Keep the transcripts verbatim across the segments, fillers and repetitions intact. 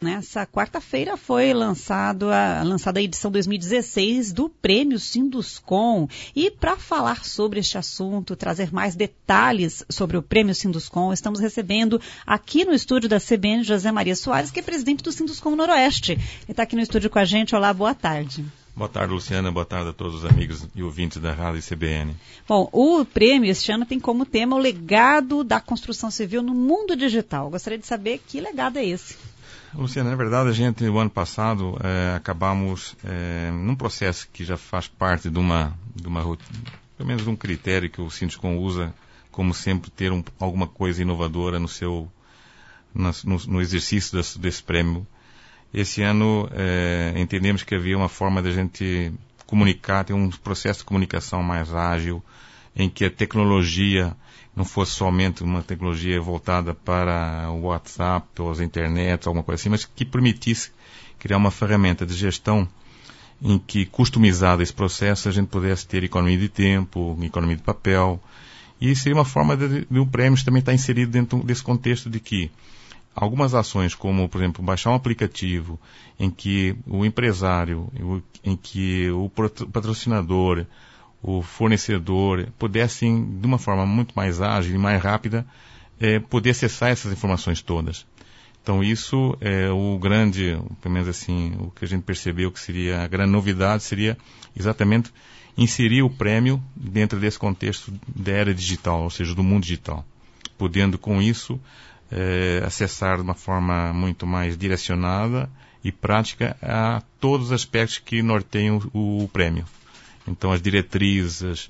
Nessa quarta-feira foi lançado a, lançada a edição dois mil e dezesseis do Prêmio Sinduscon. E para falar sobre este assunto, trazer mais detalhes sobre o Prêmio Sinduscon, estamos recebendo aqui no estúdio da C B N José Maria Soares, que é presidente do Sinduscon Noroeste. Ele está aqui no estúdio com a gente. Olá, boa tarde. Boa tarde, Luciana. Boa tarde a todos os amigos e ouvintes da Rádio C B N. Bom, o prêmio este ano tem como tema o legado da construção civil no mundo digital. Gostaria de saber que legado é esse. Luciana, na verdade, a gente, o ano passado, é, acabamos é, num processo que já faz parte de uma, de uma pelo menos de um critério que o Sinduscon usa, como sempre, ter um, alguma coisa inovadora no seu, no, no exercício desse, desse prêmio. Esse ano eh, entendemos que havia uma forma de a gente comunicar, ter um processo de comunicação mais ágil, em que a tecnologia não fosse somente uma tecnologia voltada para o WhatsApp ou as internet, alguma coisa assim, mas que permitisse criar uma ferramenta de gestão em que, customizado esse processo, a gente pudesse ter economia de tempo, economia de papel, e seria uma forma de, de o prêmio também estar inserido dentro desse contexto de que algumas ações, como, por exemplo, baixar um aplicativo em que o empresário, em que o patrocinador, o fornecedor pudessem, de uma forma muito mais ágil e mais rápida, eh, poder acessar essas informações todas. Então, isso é o grande, pelo menos assim, o que a gente percebeu que seria a grande novidade, seria exatamente inserir o prêmio dentro desse contexto da era digital, ou seja, do mundo digital, podendo com isso É, acessar de uma forma muito mais direcionada e prática a todos os aspectos que norteiam o, o prêmio. Então, as diretrizes,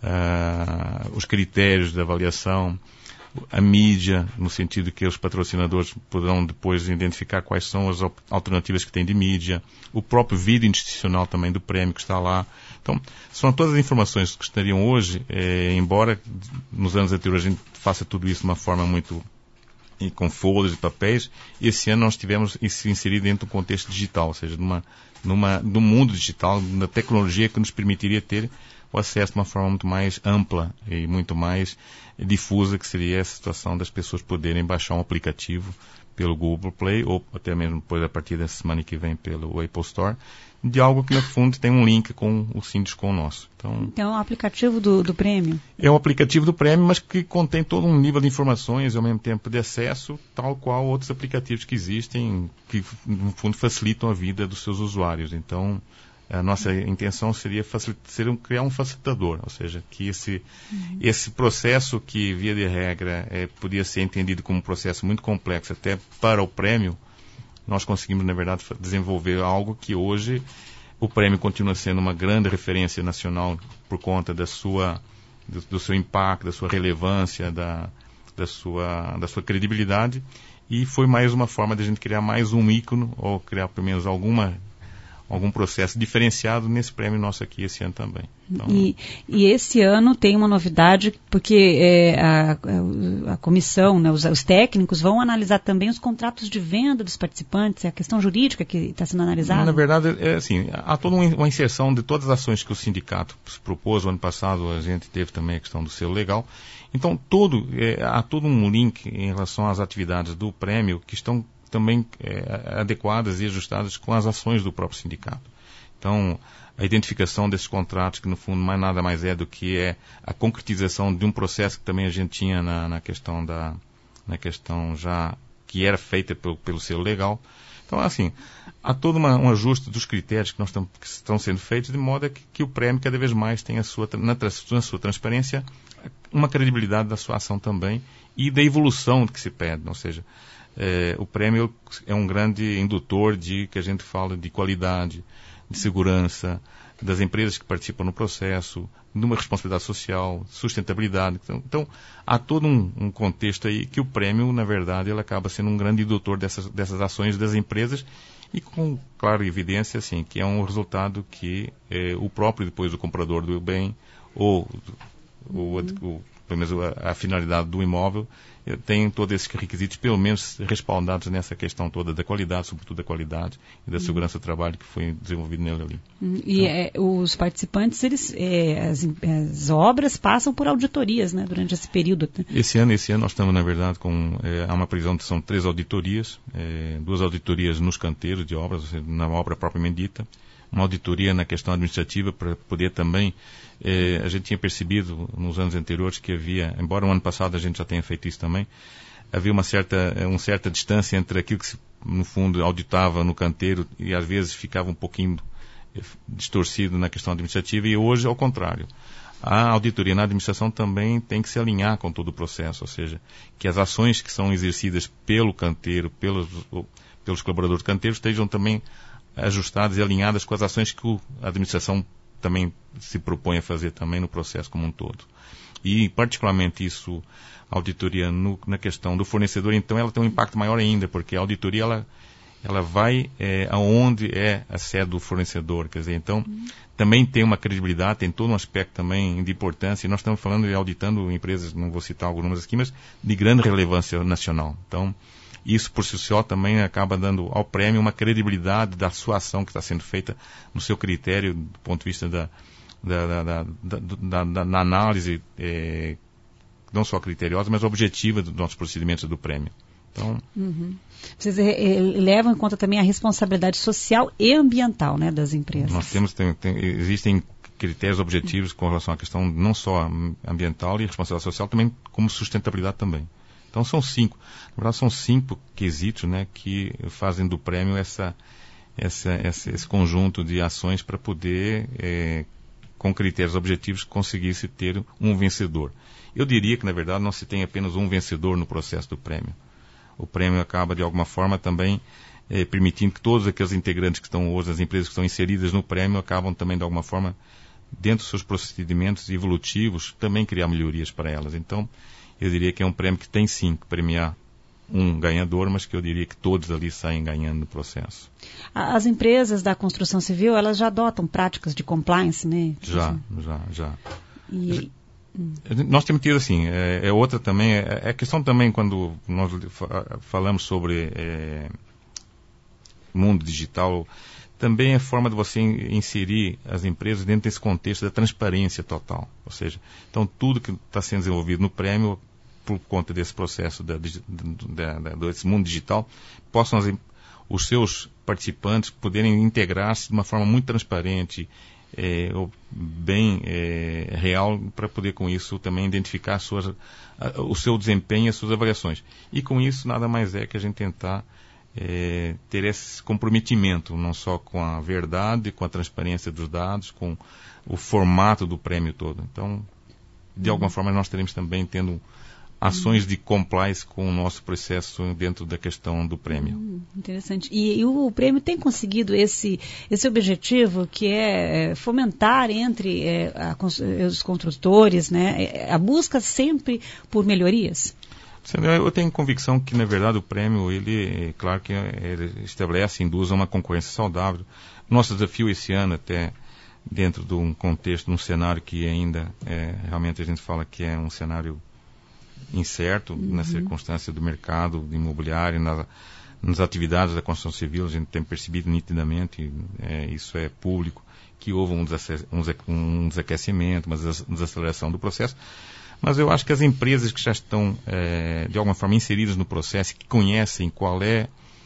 uh, os critérios de avaliação, a mídia, no sentido que os patrocinadores poderão depois identificar quais são as alternativas que têm de mídia, o próprio vídeo institucional também do prêmio que está lá. Então, são todas as informações que estariam hoje, eh, embora nos anos anteriores a gente faça tudo isso de uma forma muito e com folhas e papéis, esse ano nós tivemos isso inserido dentro do contexto digital, ou seja, numa, numa, no mundo digital, na tecnologia que nos permitiria ter o acesso de uma forma muito mais ampla e muito mais difusa, que seria essa situação das pessoas poderem baixar um aplicativo pelo Google Play ou até mesmo depois, a partir da semana que vem, pelo Apple Store, de algo que, no fundo, tem um link com o Sinduscon nosso. Então, então é um aplicativo do, do prêmio? É um aplicativo do prêmio, mas que contém todo um nível de informações e, ao mesmo tempo, de acesso, tal qual outros aplicativos que existem, que, no fundo, facilitam a vida dos seus usuários. Então, a nossa intenção seria, seria criar um facilitador, ou seja, que esse, uhum. esse processo que, via de regra, é, podia ser entendido como um processo muito complexo até para o prêmio, nós conseguimos, na verdade, desenvolver algo que hoje o prêmio continua sendo uma grande referência nacional por conta da sua, do, do seu impacto, da sua relevância, da, da, sua, da sua credibilidade, e foi mais uma forma de a gente criar mais um ícone, ou criar pelo menos alguma, algum processo diferenciado nesse prêmio nosso aqui esse ano também. Então, e, e esse ano tem uma novidade, porque é, a, a comissão, né, os, os técnicos vão analisar também os contratos de venda dos participantes, a questão jurídica que está sendo analisada? Na verdade, é assim, há toda uma inserção de todas as ações que o sindicato propôs. O ano passado a gente teve também a questão do selo legal. Então, todo, é, há todo um link em relação às atividades do prêmio que estão também é, adequadas e ajustadas com as ações do próprio sindicato. Então, a identificação desses contratos, que no fundo mais nada mais é do que é a concretização de um processo que também a gente tinha na, na questão da, na questão já que era feita pelo, pelo selo legal. Então, assim, há todo uma, um ajuste dos critérios que, nós tam, que estão sendo feitos, de modo a que, que o prêmio cada vez mais tenha a sua, na, na sua transparência uma credibilidade da sua ação também e da evolução que se pede, ou seja, É, o prêmio é um grande indutor de, que a gente fala, de qualidade, de segurança, das empresas que participam no processo, de uma responsabilidade social, sustentabilidade. Então, então há todo um, um contexto aí que o prêmio, na verdade, ele acaba sendo um grande indutor dessas, dessas ações das empresas e com clara evidência, assim, que é um resultado que é, o próprio, depois, o comprador do bem ou o, o, o pelo menos a, a finalidade do imóvel, tem todos esses requisitos, pelo menos respaldados nessa questão toda da qualidade, sobretudo da qualidade e da segurança do trabalho que foi desenvolvido nele ali. E então, é, os participantes, eles, é, as, as obras passam por auditorias, né, durante esse período. Esse ano, esse ano nós estamos, na verdade, com é, há uma previsão de são três auditorias, é, duas auditorias nos canteiros de obras, ou seja, na obra propriamente dita, uma auditoria na questão administrativa para poder também, eh, a gente tinha percebido nos anos anteriores que havia, embora no ano passado a gente já tenha feito isso também, havia uma certa, uma certa distância entre aquilo que se, no fundo, auditava no canteiro e às vezes ficava um pouquinho distorcido na questão administrativa, e hoje, ao contrário. A auditoria na administração também tem que se alinhar com todo o processo, ou seja, que as ações que são exercidas pelo canteiro, pelos, pelos colaboradores canteiros, estejam também ajustadas e alinhadas com as ações que a administração também se propõe a fazer também no processo como um todo. E, particularmente, isso, a auditoria no, na questão do fornecedor, então, ela tem um impacto maior ainda, porque a auditoria, ela, ela vai é, aonde é a sede do fornecedor, quer dizer, então, uhum. também tem uma credibilidade, tem todo um aspecto também de importância, e nós estamos falando e auditando empresas, não vou citar algumas aqui, mas de grande relevância nacional. Então, isso por si só também acaba dando ao prêmio uma credibilidade da sua ação que está sendo feita no seu critério, do ponto de vista da, da, da, da, da, da, da análise, é, não só criteriosa, mas objetiva dos nossos procedimentos do prêmio. Então, uhum. Vocês é, levam em conta também a responsabilidade social e ambiental, né, das empresas? Nós temos, tem, tem, existem critérios objetivos com relação à questão não só ambiental e responsabilidade social, também como sustentabilidade também. Então são cinco, na verdade são cinco quesitos, né, que fazem do prêmio essa, essa, essa, esse conjunto de ações para poder, é, com critérios objetivos, conseguir-se ter um vencedor. Eu diria que, na verdade, não se tem apenas um vencedor no processo do prêmio. O prêmio acaba, de alguma forma, também é, permitindo que todos aqueles integrantes que estão hoje, as empresas que estão inseridas no prêmio, acabam também, de alguma forma, dentro dos seus procedimentos evolutivos, também criar melhorias para elas. Então, eu diria que é um prêmio que tem sim que premiar um ganhador, mas que eu diria que todos ali saem ganhando no processo. As empresas da construção civil, elas já adotam práticas de compliance, né? Já, já, já. E... Nós temos tido assim, é, é outra também, é, é questão também quando nós falamos sobre é, mundo digital, também é forma de você inserir as empresas dentro desse contexto da transparência total. Ou seja, então tudo que está sendo desenvolvido no prêmio, por conta desse processo da, da, da, desse mundo digital, possam as, os seus participantes poderem integrar-se de uma forma muito transparente, é, bem é, real, para poder com isso também identificar suas, a, o seu desempenho e as suas avaliações. E com isso nada mais é que a gente tentar é, ter esse comprometimento, não só com a verdade, com a transparência dos dados, com o formato do prêmio todo. Então, de alguma uhum. forma, nós teremos também tendo ações de compliance com o nosso processo dentro da questão do prêmio. Hum, interessante. E, e o, o prêmio tem conseguido esse, esse objetivo, que é fomentar entre é, a, os construtores, né, a busca sempre por melhorias? Eu tenho convicção que, na verdade, o prêmio, ele, claro que ele estabelece, induz a uma concorrência saudável. Nosso desafio esse ano, até dentro de um contexto, de um cenário que ainda, é, realmente a gente fala que é um cenário incerto, uhum. na circunstância do mercado imobiliário, na, nas atividades da construção civil, a gente tem percebido nitidamente, é, isso é público, que houve um, desace, um desaquecimento, uma desaceleração do processo. Mas eu acho que as empresas que já estão, é, de alguma forma, inseridas no processo, que conhecem qual é,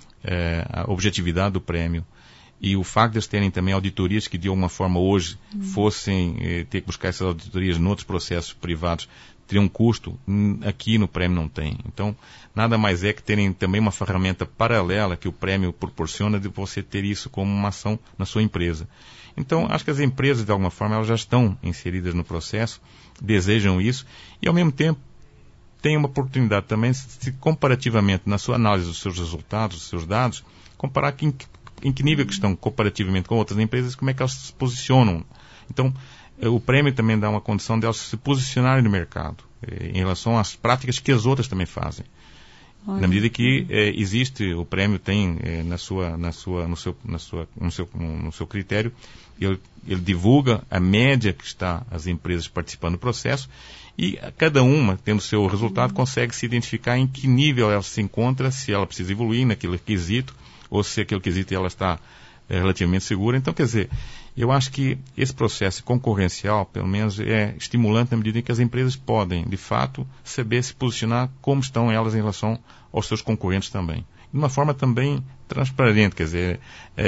é a objetividade do prêmio, e o facto de eles terem também auditorias que, de alguma forma, hoje uhum. fossem eh, ter que buscar essas auditorias em outros processos privados, teriam um custo, aqui no prêmio não tem. Então, nada mais é que terem também uma ferramenta paralela que o prêmio proporciona de você ter isso como uma ação na sua empresa. Então, acho que as empresas, de alguma forma, elas já estão inseridas no processo, desejam isso, e ao mesmo tempo têm uma oportunidade também, se comparativamente, na sua análise dos seus resultados, dos seus dados, comparar que, em, em que nível que estão comparativamente com outras empresas, como é que elas se posicionam. Então, o prêmio também dá uma condição de elas se posicionarem no mercado, em relação às práticas que as outras também fazem. Olha. Na medida que é, existe, o prêmio tem é, na sua, na sua, no, seu, na sua, no, seu, no seu critério, ele, ele divulga a média que está as empresas participando do processo e cada uma, tendo seu resultado, uhum. consegue se identificar em que nível ela se encontra, se ela precisa evoluir naquele quesito ou se aquele quesito ela está é, relativamente segura. Então, quer dizer, eu acho que esse processo concorrencial, pelo menos, é estimulante na medida em que as empresas podem, de fato, saber se posicionar como estão elas em relação aos seus concorrentes também. De uma forma também transparente, quer dizer,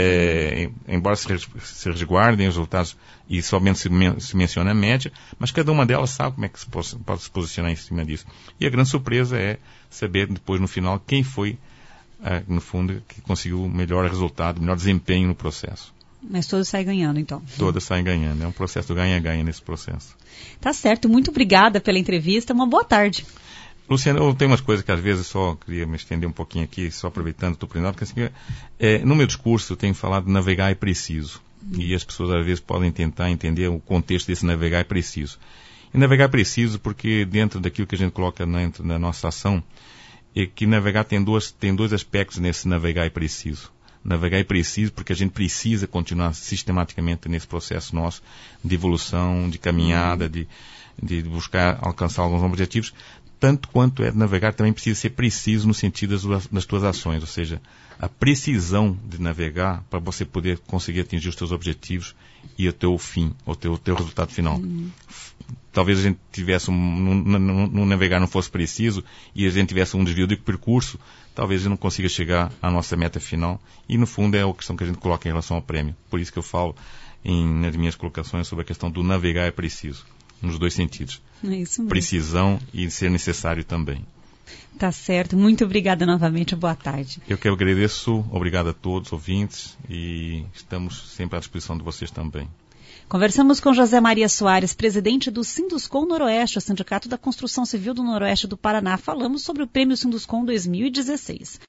é, embora se, se resguardem os resultados e somente se, men se menciona a média, mas cada uma delas sabe como é que se pode, pode se posicionar em cima disso. E a grande surpresa é saber depois, no final, quem foi, é, no fundo, que conseguiu o melhor resultado, o melhor desempenho no processo. Mas todas saem ganhando, então. Todas saem ganhando. É um processo do ganha-ganha nesse processo. Tá certo. Muito obrigada pela entrevista. Uma boa tarde. Luciano, eu tenho umas coisas que às vezes só queria me estender um pouquinho aqui, só aproveitando o aprendendo, porque assim, é, no meu discurso eu tenho falado de navegar é preciso. Uhum. E as pessoas às vezes podem tentar entender o contexto desse navegar é preciso. E navegar é preciso porque dentro daquilo que a gente coloca dentro da nossa ação, é que navegar tem, duas, tem dois aspectos nesse navegar é preciso. Navegar é preciso porque a gente precisa continuar sistematicamente nesse processo nosso de evolução, de caminhada, de, de buscar alcançar alguns objetivos. Tanto quanto é navegar, também precisa ser preciso no sentido das, das tuas ações, ou seja, a precisão de navegar para você poder conseguir atingir os teus objetivos e o teu fim, o teu, teu resultado final. Uhum. Talvez a gente tivesse um, no, no, no navegar não fosse preciso e a gente tivesse um desvio de percurso, talvez a gente não consiga chegar à nossa meta final. E no fundo é a questão que a gente coloca em relação ao prêmio. Por isso que eu falo em, nas minhas colocações sobre a questão do navegar é preciso, nos dois sentidos. É isso mesmo. Precisão e ser necessário também. Tá certo. Muito obrigada novamente. Boa tarde. Eu que agradeço. Obrigado a todos, ouvintes, e estamos sempre à disposição de vocês também. Conversamos com José Maria Soares, presidente do Sinduscom Noroeste, o Sindicato da Construção Civil do Noroeste do Paraná. Falamos sobre o Prêmio Sinduscom dois mil e dezesseis.